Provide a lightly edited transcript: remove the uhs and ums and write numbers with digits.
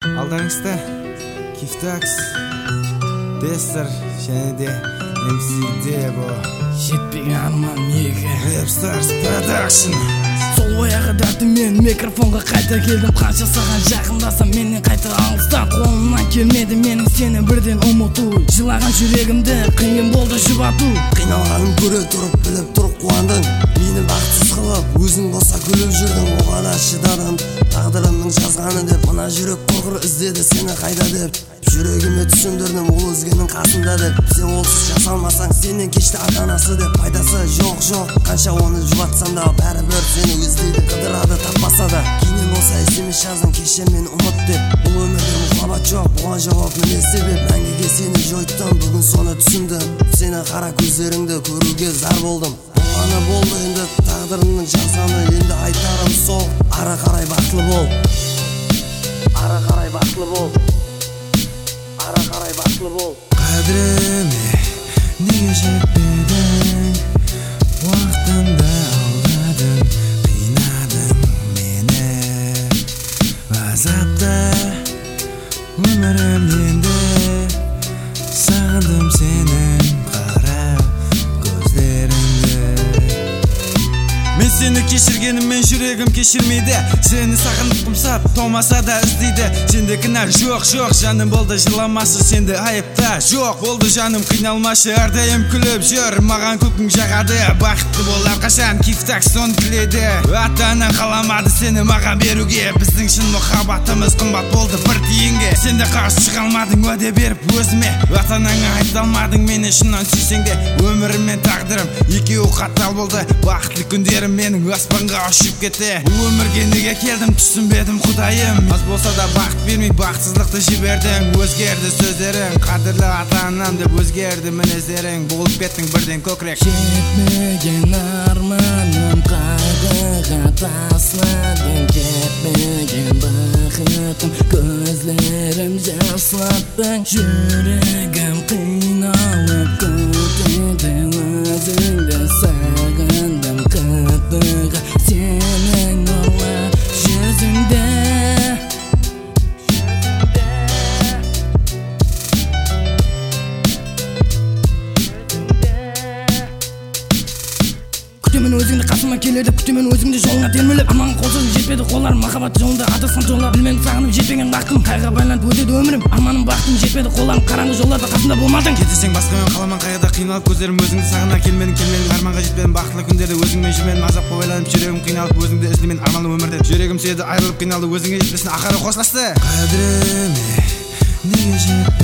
Aldarыңызда Kiftax, Dester, және де MC Debo, жетпеген арман неге Rapstars Production. Сол ояғы дәртімен микрофонға қайта келдім. Қанша саған жақындасам менен қайта алыстан. Қолымнан келмеді менің сені бірден ұмыту. Жылаған жүрегімді қиын болды жұбату. Қиналғанын көре тұрып біліп тұрып қуандың. Мені бақытсыз қылып өзің болса күліп жүрдің. Оған шыдадым тағдырымның жазғаны деп. Мына жүрек құрғыр іздеді сені қайда деп. Жүрегіме түсіндірдім ол өзгенің қасында деп. Сен олсыз жасалмасаң сенен кешті ата-анасы деп. Пайдасы жоқ қанша оны жұбатсам да бәрібір сені іздейді. Қыдырады таппаса да кейіннен болса SMS жаздың кеше мені ұмыт деп. Бұл өмірде махаббат жоқ, бұған жауап міне себеп. Мәңгіге сені жойттым, бүгін соны түсіндім. Сені қара көздеріңді көруге зар болдым. Болғаны болды енді тағдырымның жазғаны. Енді айтарым сол, ары қарай бақытлы бол. Ары қарай бақытлы бол. Ары қарай бақытлы бол. Қадіріме неге жетпедің, уақытында алдадың, қинадың мені. Азапта өмірім енді, сағындым сенің қара көздеріңді. Мен сені кешіргеніммен жүрегім кешірмейді. Сені сағынып қымсап томаса да іздейді. Сенде кінә жоқ, жаным болды жыламашы. Сенде айыпта жоқ болды жаным, қиналмашы. Әрдайым күліп жүр, маған күлкің жағады. Бақытты бол әрқашан, Kiftax соны тіледі. Ата-анаң қаламады сені маған беруге. Біздің шын мұхаббатымыз қымбат болды бір тиынге. Сен де қарсы шыға алмадың уәде беріп өзіме. Ата-анаңа айта алмадың мені шыннан сүйсең де. Өмірім мен тағдырым екеуі қатал болды. Бақытты күндерім менің аспанға ұшып кетті. Бұл өмірге неге келдім түсінбедім құдайым. Аз болса да бақыт бермей бақытсыздықты жібердің. Өзгерді сөздерің, қадірлі ата-анам деп өзгерді мінездерің. Болып кеттің бірден көкірек. Жетмеген арманым қайғыға тасладың. Жетмеген бақытым көздерім жаслаттың. Жүрегім қиналып көтеді өзіңді сағындым қытыға. Сенің нұрлы жүзіңде күтемін өзіңді қасыма келеді, күтемін өзіңді жолыңа термелеп. Аман қолсыз жетпеді қолдар, махаббат жолында адасқан жолдар. Білмедім сағынып жетпеген бақытым, қайға байланып өтеді өмірім. Арманым бақытым жетпеді қолдарым, қараңғы жолдарда қасымда болмадың. Кетесең басқамен қаламан қайғыда қиналып көздерім. Өзіңді сағына келмедің, арманға жетпедім. Бақытлы күндерде өзіңмен жүрмедім, азапқа байланып жүрегім қиналып өзіңді іздемен арманды өмірде. Жүрегім сүйеді айырылып қиналды, өзіңе жетпесін ақыры қоштасты. Қадіріме неге